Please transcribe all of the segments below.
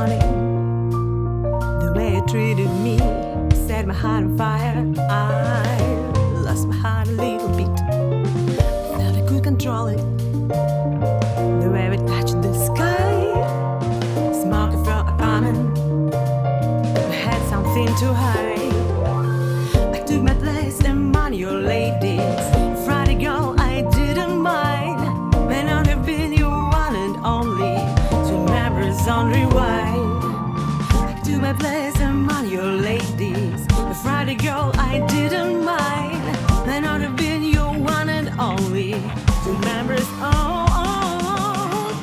darling. The way you treated me set my heart on fire. I lost my heart a little bit, thought I could control it. The way we touched the sky, smoke from a apartment, we had something to hide. I took my place among your ladies. Friday girl, I didn't mind. May not have been your one and only. Two memories on rewind. I took my place among your ladies. Friday girl, I didn't mind. May not have been your one and only. Two memories, oh, oh, oh.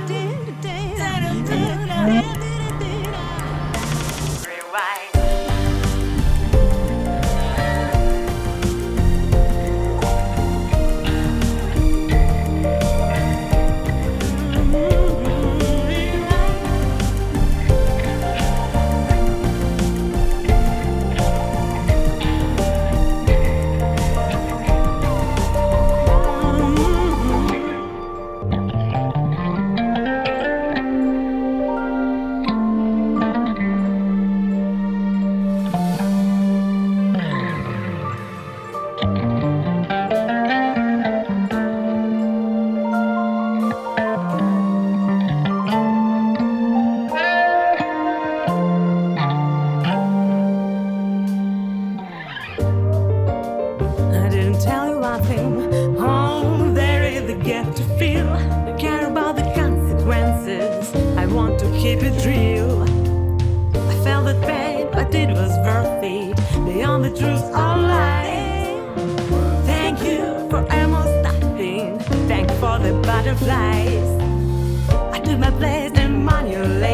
Rewind. Tell you one thing, oh, there is the gap to feel. I care about the consequences, I want to keep it real. I felt that pain, but it was worth it, beyond the truth of life. Thank you for almost nothing, thank you for the butterflies. I took my place among your legs.